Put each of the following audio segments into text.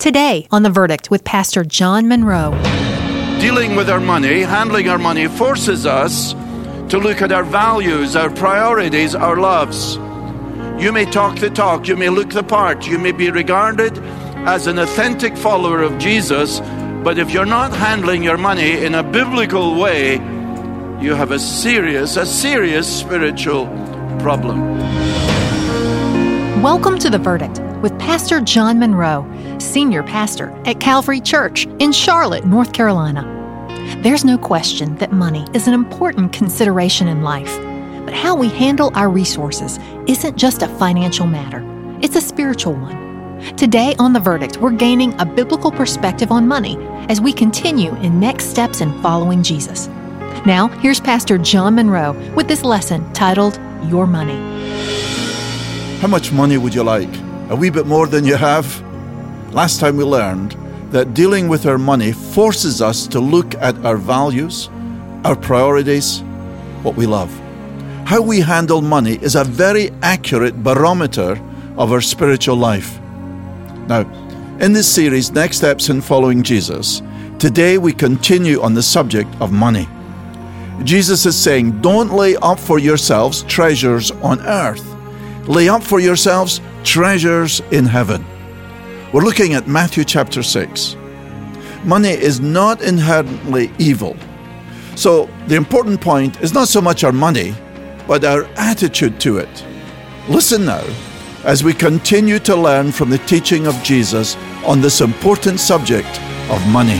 Today on The Verdict with Pastor John Monroe. Dealing with our money, handling our money, forces us to look at our values, our priorities, our loves. You may talk the talk, you may look the part, you may be regarded as an authentic follower of Jesus, but if you're not handling your money in a biblical way, you have a serious spiritual problem. Welcome to The Verdict with Pastor John Monroe, Senior Pastor at Calvary Church in Charlotte, North Carolina. There's no question that money is an important consideration in life, but how we handle our resources isn't just a financial matter, it's a spiritual one. Today on The Verdict, we're gaining a biblical perspective on money as we continue in next steps in following Jesus. Now, here's Pastor John Monroe with this lesson titled, Your Money. How much money would you like? A wee bit more than you have? Last time we learned that dealing with our money forces us to look at our values, our priorities, what we love. How we handle money is a very accurate barometer of our spiritual life. Now, in this series, Next Steps in Following Jesus, today we continue on the subject of money. Jesus is saying, don't lay up for yourselves treasures on earth. Lay up for yourselves treasures in heaven. We're looking at Matthew chapter 6. Money is not inherently evil. So the important point is not so much our money, but our attitude to it. Listen now as we continue to learn from the teaching of Jesus on this important subject of money.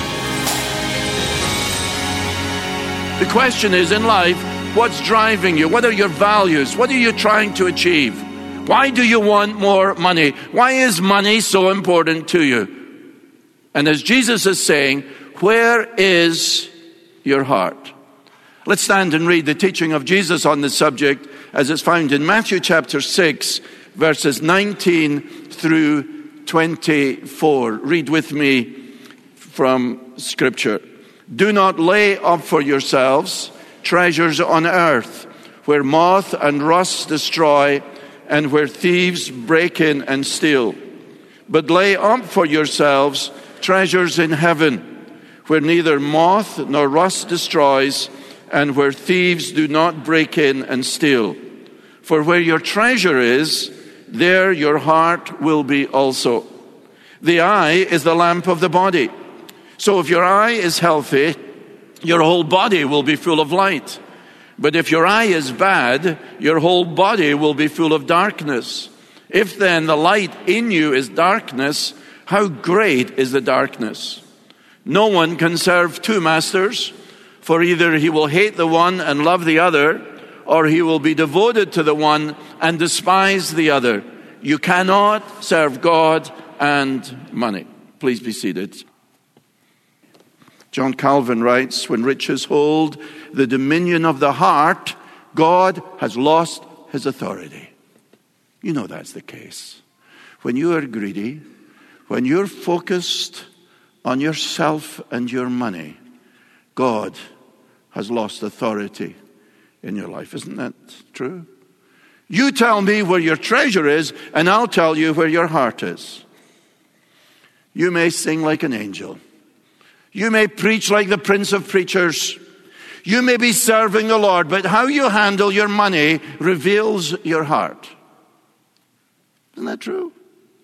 The question is, in life, what's driving you? What are your values? What are you trying to achieve? Why do you want more money? Why is money so important to you? And as Jesus is saying, where is your heart? Let's stand and read the teaching of Jesus on this subject as it's found in Matthew chapter 6, verses 19 through 24. Read with me from Scripture. Do not lay up for yourselves treasures on earth, where moth and rust destroy, and where thieves break in and steal. But lay up for yourselves treasures in heaven, where neither moth nor rust destroys, and where thieves do not break in and steal. For where your treasure is, there your heart will be also. The eye is the lamp of the body. So if your eye is healthy, your whole body will be full of light. But if your eye is bad, your whole body will be full of darkness. If then the light in you is darkness, how great is the darkness? No one can serve two masters, for either he will hate the one and love the other, or he will be devoted to the one and despise the other. You cannot serve God and money. Please be seated. John Calvin writes, when riches hold the dominion of the heart, God has lost his authority. You know that's the case. When you are greedy, when you're focused on yourself and your money, God has lost authority in your life. Isn't that true? You tell me where your treasure is, and I'll tell you where your heart is. You may sing like an angel. You may preach like the Prince of Preachers. You may be serving the Lord, but how you handle your money reveals your heart. Isn't that true?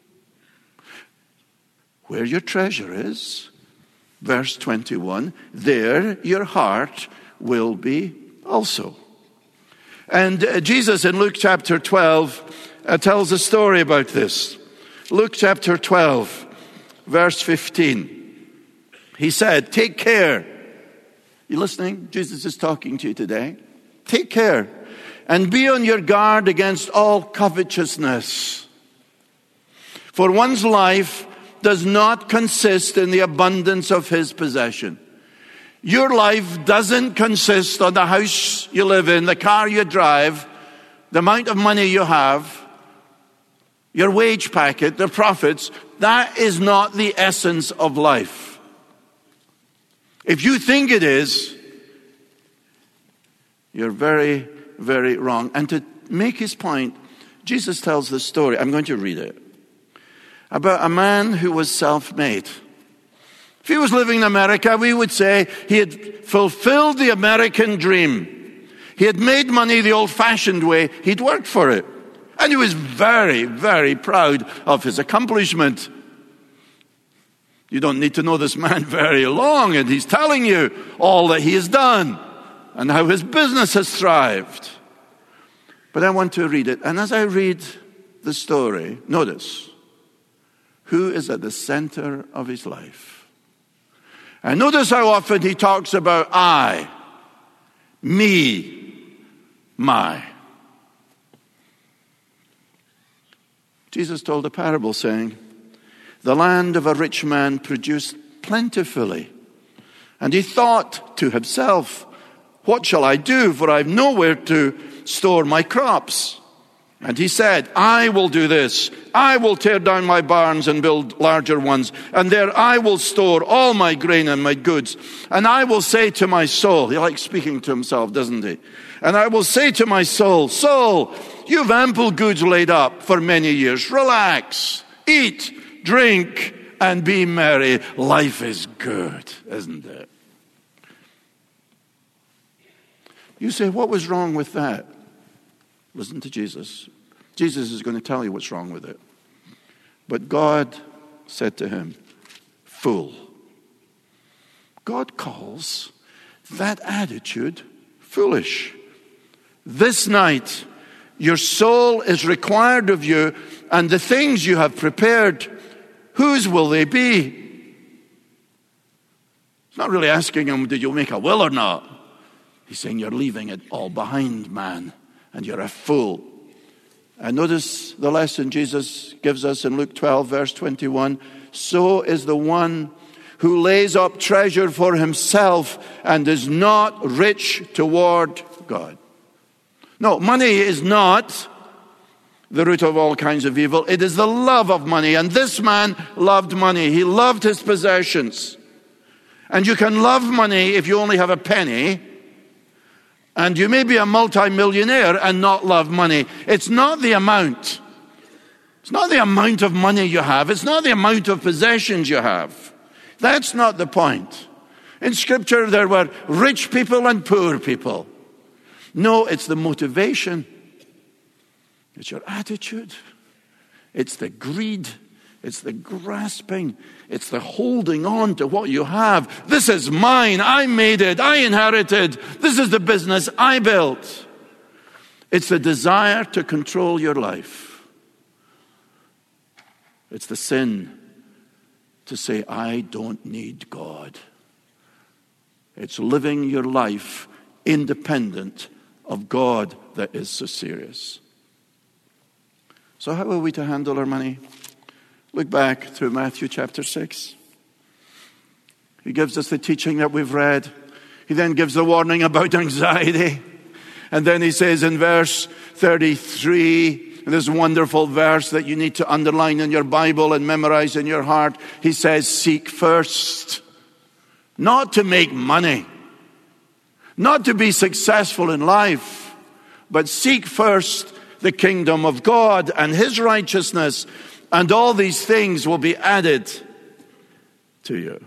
Where your treasure is, verse 21, there your heart will be also. And Jesus in Luke chapter 12 tells a story about this. Luke chapter 12, verse 15. He said, take care. You listening? Jesus is talking to you today. Take care and be on your guard against all covetousness. For one's life does not consist in the abundance of his possession. Your life doesn't consist on the house you live in, the car you drive, the amount of money you have, your wage packet, the profits. That is not the essence of life. If you think it is, you're very, very wrong. And to make his point, Jesus tells this story. I'm going to read it. about a man who was self-made. If he was living in America, we would say he had fulfilled the American dream. He had made money the old-fashioned way. He'd worked for it. And he was very, very proud of his accomplishment. You don't need to know this man very long, and he's telling you all that he has done and how his business has thrived. But I want to read it. And as I read the story, notice who is at the center of his life. And notice how often he talks about I, me, my. Jesus told a parable saying, the land of a rich man produced plentifully. And he thought to himself, what shall I do? For I have nowhere to store my crops. And he said, I will do this. I will tear down my barns and build larger ones. And there I will store all my grain and my goods. And I will say to my soul, he likes speaking to himself, doesn't he? And I will say to my soul, soul, you have ample goods laid up for many years. Relax, eat, drink, and be merry. Life is good, isn't it? You say, what was wrong with that? Listen to Jesus. Jesus is going to tell you what's wrong with it. But God said to him, fool. God calls that attitude foolish. This night, your soul is required of you, and the things you have prepared, whose will they be? He's not really asking him, did you make a will or not? He's saying, you're leaving it all behind, man, and you're a fool. And notice the lesson Jesus gives us in Luke 12, verse 21. So is the one who lays up treasure for himself and is not rich toward God. No, money is not the root of all kinds of evil. It is the love of money. And this man loved money. He loved his possessions. And you can love money if you only have a penny. And you may be a multi-millionaire and not love money. It's not the amount. It's not the amount of money you have. It's not the amount of possessions you have. That's not the point. In Scripture, there were rich people and poor people. No, it's the motivation. It's your attitude. It's the greed. It's the grasping. It's the holding on to what you have. This is mine. I made it. I inherited. This is the business I built. It's the desire to control your life. It's the sin to say, I don't need God. It's living your life independent of God that is so serious. So how are we to handle our money? Look back through Matthew chapter 6. He gives us the teaching that we've read. He then gives the warning about anxiety. And then he says in verse 33, this wonderful verse that you need to underline in your Bible and memorize in your heart. He says, seek first, not to make money, not to be successful in life, but seek first the kingdom of God and his righteousness, and all these things will be added to you.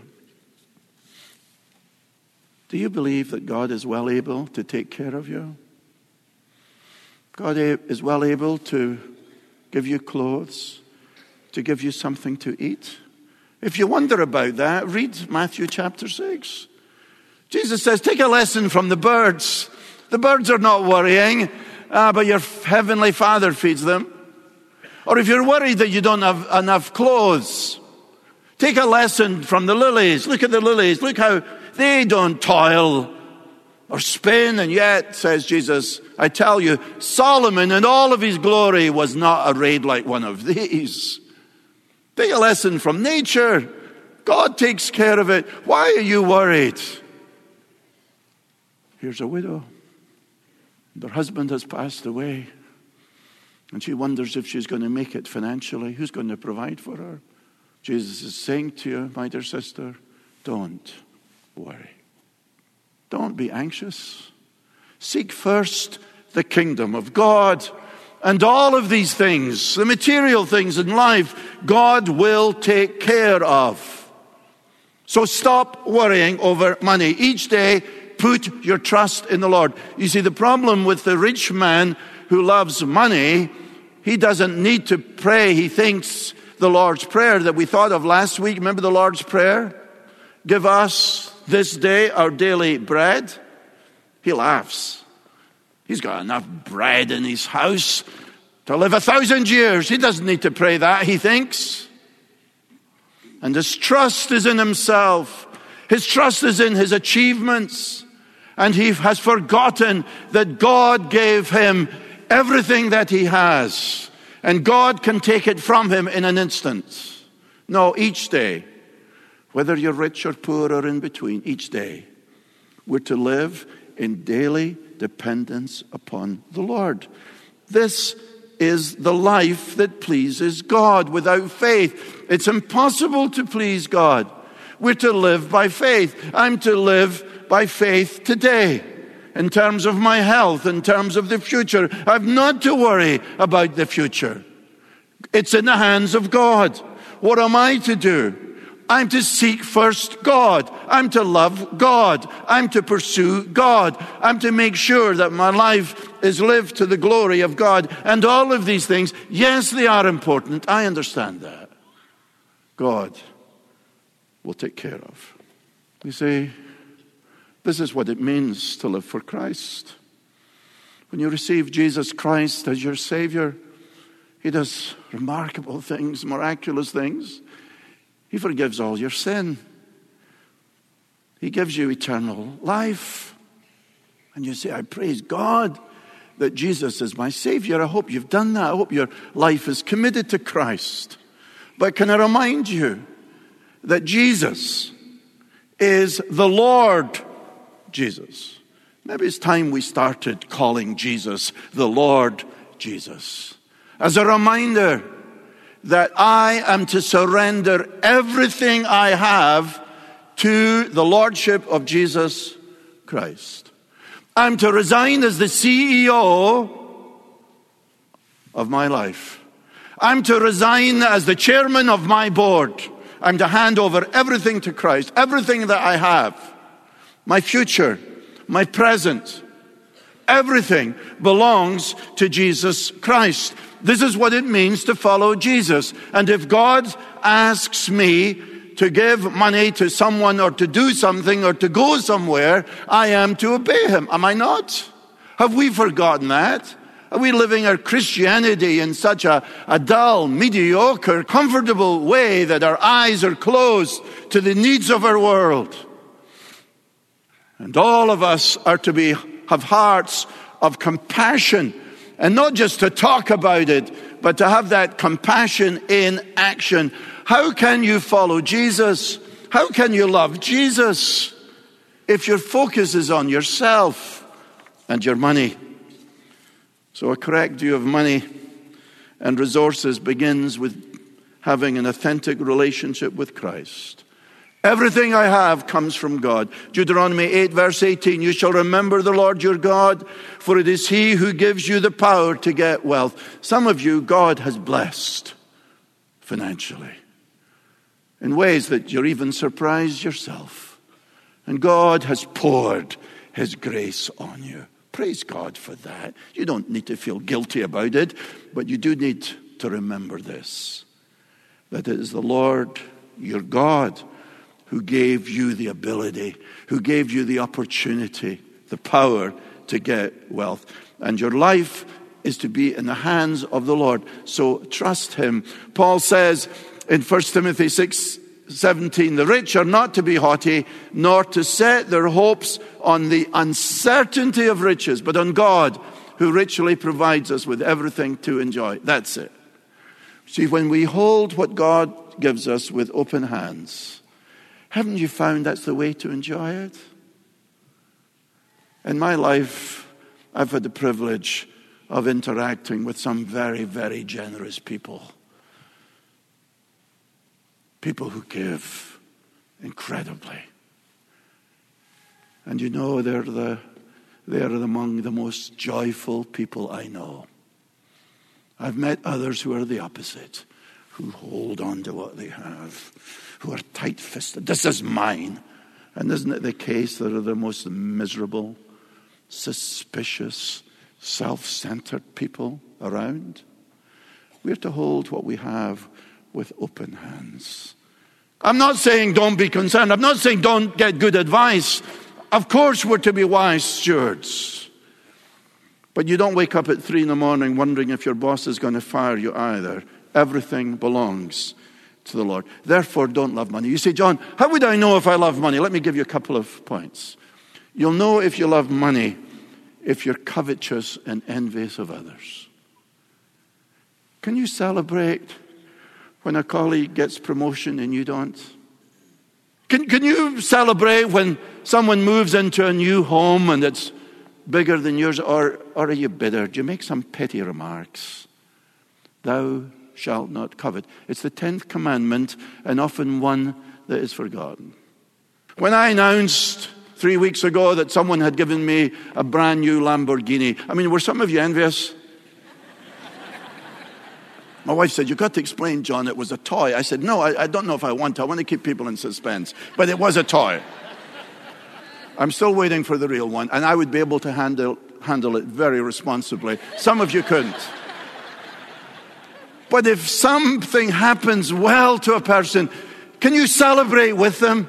Do you believe that God is well able to take care of you? God is well able to give you clothes, to give you something to eat? If you wonder about that, read Matthew chapter 6. Jesus says, take a lesson from the birds. The birds are not worrying, but your heavenly Father feeds them. Or if you're worried that you don't have enough clothes, take a lesson from the lilies. Look at the lilies. Look how they don't toil or spin. And yet, says Jesus, I tell you, Solomon in all of his glory was not arrayed like one of these. Take a lesson from nature. God takes care of it. Why are you worried? Here's a widow. Her husband has passed away. And she wonders if she's going to make it financially. Who's going to provide for her? Jesus is saying to you, my dear sister, don't worry. Don't be anxious. Seek first the kingdom of God And all of these things, the material things in life, God will take care of. So stop worrying over money. Each day, put your trust in the Lord. You see, the problem with the rich man who loves money, he doesn't need to pray. He thinks the Lord's Prayer that we thought of last week. Remember the Lord's Prayer? Give us this day our daily bread. He laughs. He's got enough bread in his house to live 1,000 years. He doesn't need to pray that, he thinks. And his trust is in himself. His trust is in his achievements. And he has forgotten that God gave him everything that he has. And God can take it from him in an instant. No, each day, whether you're rich or poor or in between, each day, we're to live in daily dependence upon the Lord. This is the life that pleases God. Without faith, it's impossible to please God. We're to live by faith. I'm to live by faith today. In terms of my health, in terms of the future, I've not to worry about the future. It's in the hands of God. What am I to do? I'm to seek first God. I'm to love God. I'm to pursue God. I'm to make sure that my life is lived to the glory of God. And all of these things, yes, they are important. I understand that. God will take care of. You see, this is what it means to live for Christ. When you receive Jesus Christ as your Savior, He does remarkable things, miraculous things. He forgives all your sin. He gives you eternal life. And you say, I praise God that Jesus is my Savior. I hope you've done that. I hope your life is committed to Christ. But can I remind you that Jesus is the Lord Jesus? Maybe it's time we started calling Jesus the Lord Jesus. As a reminder that I am to surrender everything I have to the Lordship of Jesus Christ. I'm to resign as the CEO of my life. I'm to resign as the chairman of my board. I'm to hand over everything to Christ, everything that I have, my future, my present, everything belongs to Jesus Christ. This is what it means to follow Jesus. And if God asks me to give money to someone or to do something or to go somewhere, I am to obey Him. Am I not? Have we forgotten that? Are we living our Christianity in such a dull, mediocre, comfortable way that our eyes are closed to the needs of our world? And all of us are to have hearts of compassion, and not just to talk about it, but to have that compassion in action. How can you follow Jesus? How can you love Jesus if your focus is on yourself and your money? So a correct view of money and resources begins with having an authentic relationship with Christ. Everything I have comes from God. Deuteronomy 8 verse 18, you shall remember the Lord your God, for it is He who gives you the power to get wealth. Some of you, God has blessed financially in ways that you're even surprised yourself. And God has poured His grace on you. Praise God for that. You don't need to feel guilty about it, but you do need to remember this, that it is the Lord your God who gave you the ability, who gave you the opportunity, the power to get wealth. And your life is to be in the hands of the Lord. So trust Him. Paul says in 1 Timothy 6:17, the rich are not to be haughty, nor to set their hopes on the uncertainty of riches, but on God, who richly provides us with everything to enjoy. That's it. See, when we hold what God gives us with open hands, haven't you found that's the way to enjoy it? In my life, I've had the privilege of interacting with some very, very generous people. People who give incredibly. And you know, they're among the most joyful people I know. I've met others who are the opposite, who hold on to what they have, who are tight-fisted. This is mine. And isn't it the case that are the most miserable, suspicious, self-centered people around? We're to hold what we have with open hands. I'm not saying don't be concerned. I'm not saying don't get good advice. Of course we're to be wise stewards. But you don't wake up at 3 a.m. wondering if your boss is going to fire you either. Everything belongs to the Lord. Therefore, don't love money. You say, John, how would I know if I love money? Let me give you a couple of points. You'll know if you love money if you're covetous and envious of others. Can you celebrate when a colleague gets promotion and you don't? Can you celebrate when someone moves into a new home and it's bigger than yours? Or are you bitter? Do you make some petty remarks? Thou shalt not covet. It's the 10th commandment, and often one that is forgotten. When I announced 3 weeks ago that someone had given me a brand new Lamborghini, were some of you envious? My wife said, you've got to explain, John, it was a toy. I said, no, I don't know if I want to. I want to keep people in suspense. But it was a toy. I'm still waiting for the real one, and I would be able to handle it very responsibly. Some of you couldn't. But if something happens well to a person, can you celebrate with them?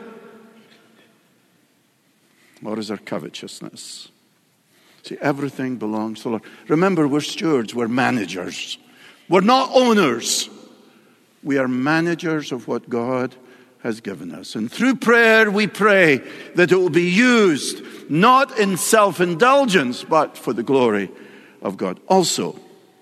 Or is there covetousness? See, everything belongs to the Lord. Remember, we're stewards, we're managers. We're not owners. We are managers of what God has given us. And through prayer, we pray that it will be used not in self-indulgence, but for the glory of God. Also,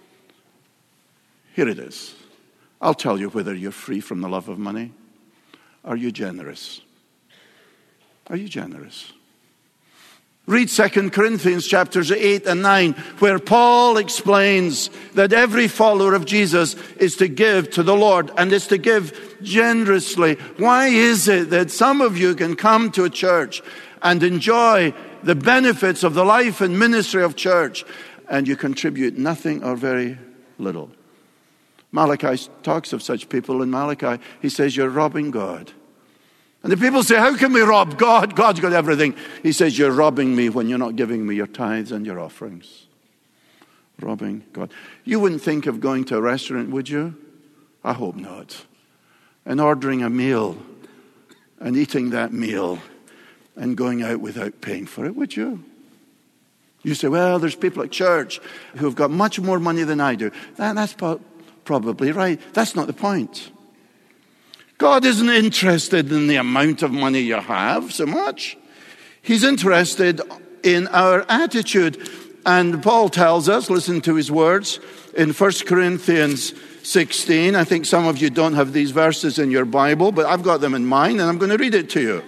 here it is. I'll tell you whether you're free from the love of money. Are you generous? Are you generous? Read 2 Corinthians chapters 8 and 9, where Paul explains that every follower of Jesus is to give to the Lord and is to give generously. Why is it that some of you can come to a church and enjoy the benefits of the life and ministry of church and you contribute nothing or very little? Malachi talks of such people in Malachi. He says, you're robbing God. And the people say, how can we rob God? God's got everything. He says, you're robbing me when you're not giving me your tithes and your offerings. Robbing God. You wouldn't think of going to a restaurant, would you? I hope not. And ordering a meal and eating that meal and going out without paying for it, would you? You say, well, there's people at church who have got much more money than I do. That's probably right. That's not the point. God isn't interested in the amount of money you have so much. He's interested in our attitude. And Paul tells us, listen to his words, in 1 Corinthians 16. I think some of you don't have these verses in your Bible, but I've got them in mine, and I'm going to read it to you.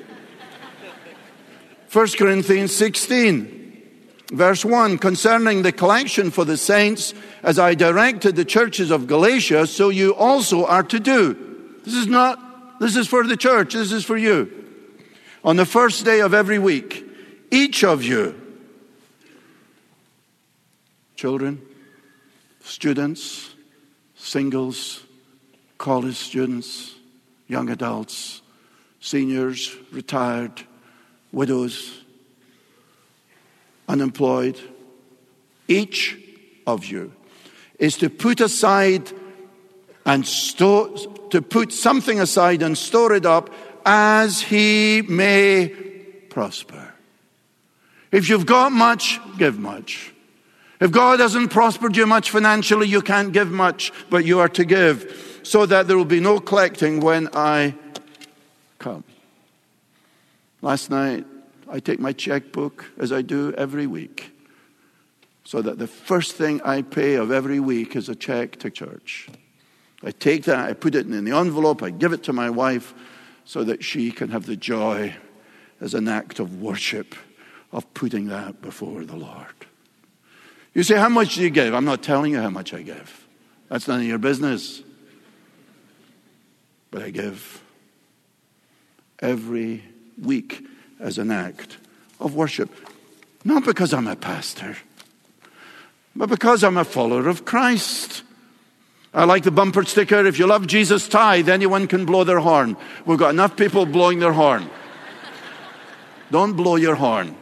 1 Corinthians 16, verse 1, concerning the collection for the saints, as I directed the churches of Galatia, so you also are to do. This is for the church. This is for you. On the first day of every week, each of you, children, students, singles, college students, young adults, seniors, retired, widows, unemployed, each of you is to put aside and to put something aside and store it up as he may prosper. If you've got much, give much. If God hasn't prospered you much financially, you can't give much, but you are to give so that there will be no collecting when I come. Last night, I take my checkbook as I do every week so that the first thing I pay of every week is a check to church. I take that, I put it in the envelope, I give it to my wife so that she can have the joy as an act of worship of putting that before the Lord. You say, how much do you give? I'm not telling you how much I give. That's none of your business. But I give every week as an act of worship. Not because I'm a pastor, but because I'm a follower of Christ. I like the bumper sticker, if you love Jesus, tithe, anyone can blow their horn. We've got enough people blowing their horn. Don't blow your horn.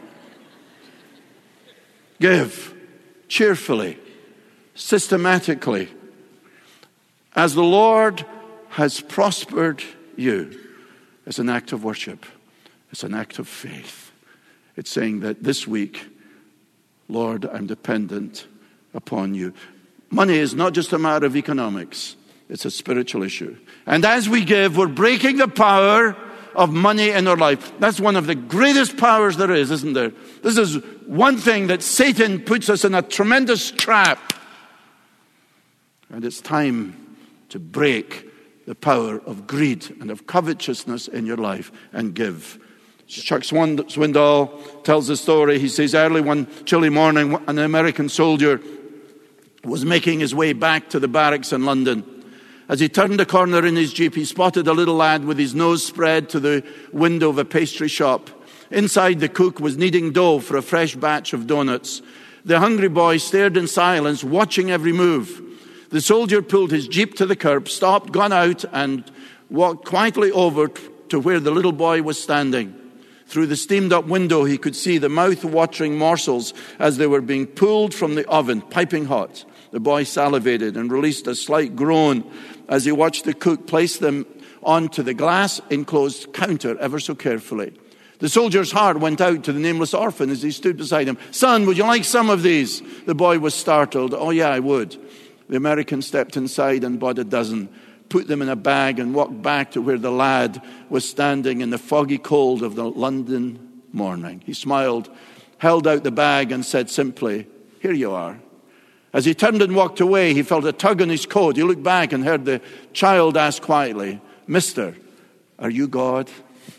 Give cheerfully, systematically, as the Lord has prospered you. It's an act of worship. It's an act of faith. It's saying that this week, Lord, I'm dependent upon you. Money is not just a matter of economics. It's a spiritual issue. And as we give, we're breaking the power of money in our life. That's one of the greatest powers there is, isn't there? This is one thing that Satan puts us in a tremendous trap. And it's time to break the power of greed and of covetousness in your life and give. Chuck Swindoll tells the story. He says, early one chilly morning, an American soldier was making his way back to the barracks in London. As he turned a corner in his jeep, he spotted a little lad with his nose spread to the window of a pastry shop. Inside, the cook was kneading dough for a fresh batch of donuts. The hungry boy stared in silence, watching every move. The soldier pulled his jeep to the curb, stopped, got out, and walked quietly over to where the little boy was standing. Through the steamed-up window, he could see the mouth-watering morsels as they were being pulled from the oven, piping hot. The boy salivated and released a slight groan as he watched the cook place them onto the glass-enclosed counter ever so carefully. The soldier's heart went out to the nameless orphan as he stood beside him. "Son, would you like some of these?" The boy was startled. "Oh, yeah, I would." The American stepped inside and bought a dozen, put them in a bag, and walked back to where the lad was standing in the foggy cold of the London morning. He smiled, held out the bag, and said simply, "Here you are." As he turned and walked away, he felt a tug on his coat. He looked back and heard the child ask quietly, "Mister, are you God?"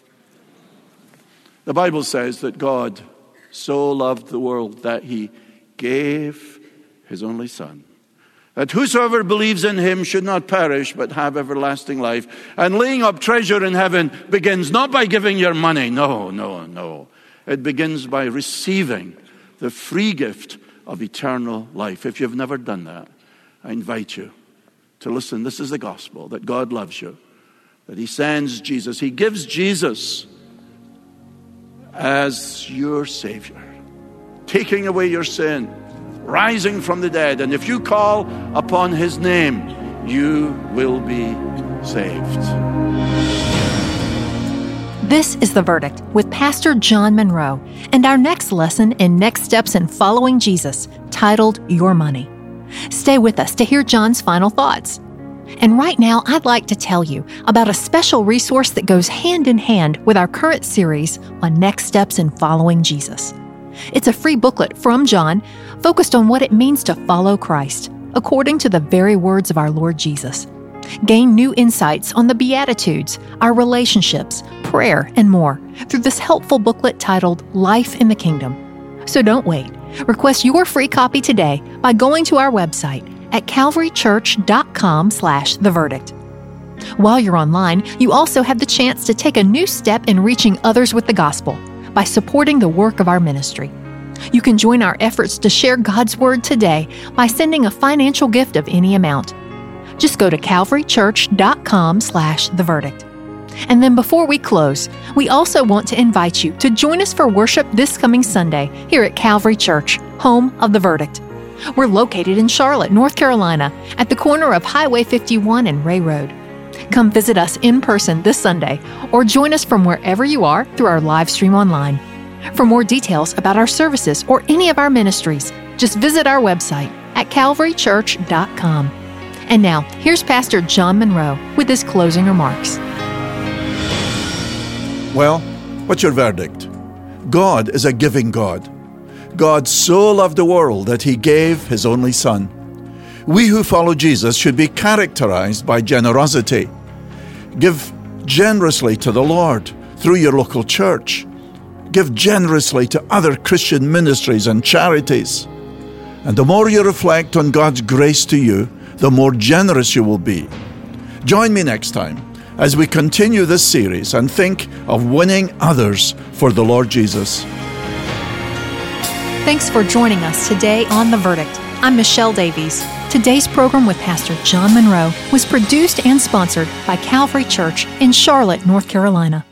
The Bible says that God so loved the world that he gave his only Son, that whosoever believes in him should not perish but have everlasting life. And laying up treasure in heaven begins not by giving your money. No. It begins by receiving the free gift of eternal life. If you've never done that, I invite you to listen. This is the gospel, that God loves you, that he sends Jesus. He gives Jesus as your Savior, taking away your sin, rising from the dead. And if you call upon his name, you will be saved. This is The Verdict with Pastor John Monroe and our next lesson in Next Steps in Following Jesus, titled Your Money. Stay with us to hear John's final thoughts. And right now, I'd like to tell you about a special resource that goes hand in hand with our current series on Next Steps in Following Jesus. It's a free booklet from John focused on what it means to follow Christ, according to the very words of our Lord Jesus. Gain new insights on the Beatitudes, our relationships, prayer, and more through this helpful booklet titled Life in the Kingdom. So don't wait. Request your free copy today by going to our website at calvarychurch.com/theverdict. While you're online, you also have the chance to take a new step in reaching others with the gospel by supporting the work of our ministry. You can join our efforts to share God's Word today by sending a financial gift of any amount. Just go to calvarychurch.com/theverdict. And then before we close, we also want to invite you to join us for worship this coming Sunday here at Calvary Church, home of The Verdict. We're located in Charlotte, North Carolina, at the corner of Highway 51 and Ray Road. Come visit us in person this Sunday or join us from wherever you are through our live stream online. For more details about our services or any of our ministries, just visit our website at calvarychurch.com. And now, here's Pastor John Monroe with his closing remarks. Well, what's your verdict? God is a giving God. God so loved the world that he gave his only Son. We who follow Jesus should be characterized by generosity. Give generously to the Lord through your local church. Give generously to other Christian ministries and charities. And the more you reflect on God's grace to you, the more generous you will be. Join me next time as we continue this series and think of winning others for the Lord Jesus. Thanks for joining us today on The Verdict. I'm Michelle Davies. Today's program with Pastor John Monroe was produced and sponsored by Calvary Church in Charlotte, North Carolina.